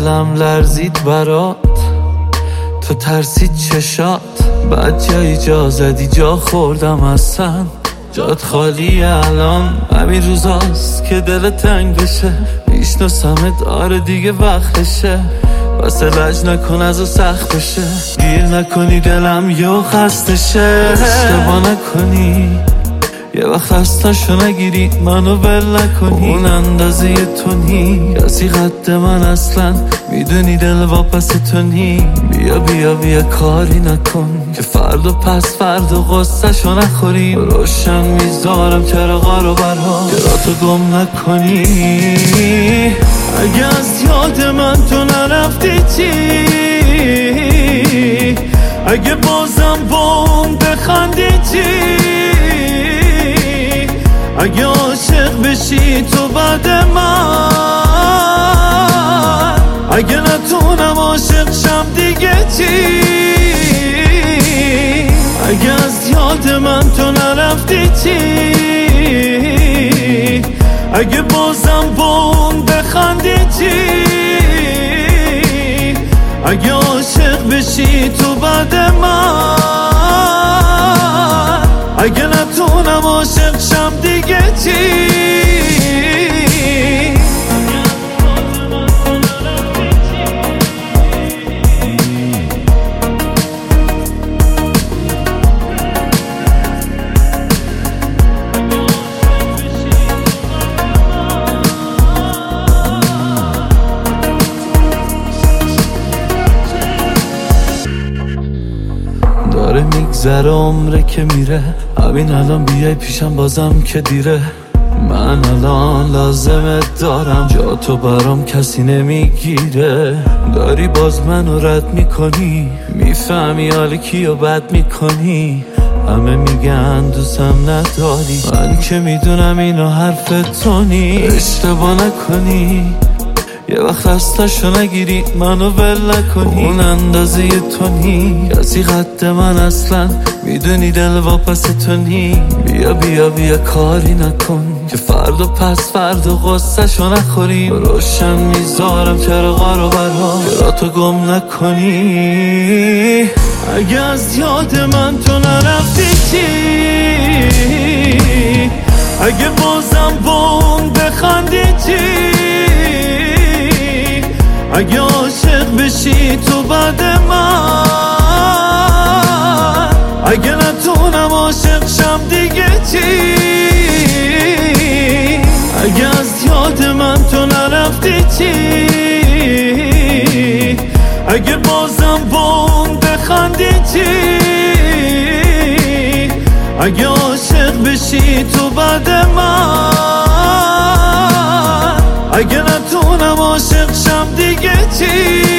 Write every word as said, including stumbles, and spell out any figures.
دلم لرزید برات، تو ترسید چشات، بعد جا اجازه دی جا خوردم اصلا. جات خالی الان، همین روزاست که دل تنگ بشه. میشناسمت آره دیگه وقتشه، واسه لج نکن از و سخت بشه. گیر نکنی دلم یه خستشه، اشتباه نکنی یه وقت خستشو نگیری، منو ول نکنی. اون اندازه تو نی کسی قد من اصلا، میدونی دل واپس تو نی. بیا بیا بیا کاری نکن که فرد و پس فرد و غصه شو نخوریم. روشن میذارم چراغا رو برها که را تو گم نکنی. اگه از یاد من تو نرفتی چی؟ اگه بازم با اون بخندی چی؟ اگه عاشق بشی تو بعد من، اگه نتونم عاشق شم دیگه چی؟ اگه از یاد من تو نرفتی چی؟ اگه بازم با اون بخندی چی؟ اگه عاشق بشی تو بعد من، اگه نتونم عاشق شم دیگه چی؟ داره میگذره عمره که میره، همین الان بیای پیشم بازم که دیره. من الان لازمت دارم، جا تو برام کسی نمیگیره. داری باز منو رد میکنی، میفهمی حال کیو بد میکنی. همه میگن دوستم نداری، من که میدونم اینو حرف تو نی. اشتباه نکنی یه وقت خستشو نگیری، منو ول نکنی. اون اندازه تو نی کسی قد من اصلا، میدونی دل واپس تو نی. بیا بیا بیا کاری نکن که فرد و پس فرد و غصه شو نخوریم. روشن میذارم چراغا رو برها که را تو گم نکنی. اگه از یاد من تو نرفتی چی؟ اگه بازم با اون بخندی چی؟ اگه عاشق بشی تو بعد من، اگه نتونم عاشق شم دیگه چی؟ اگه از یاد من تو نرفتی چی؟ اگه بازم با اون بخندی چی؟ اگه عاشق بشی تو بعد من، اگه نتونم عاشق شم دیگه چی؟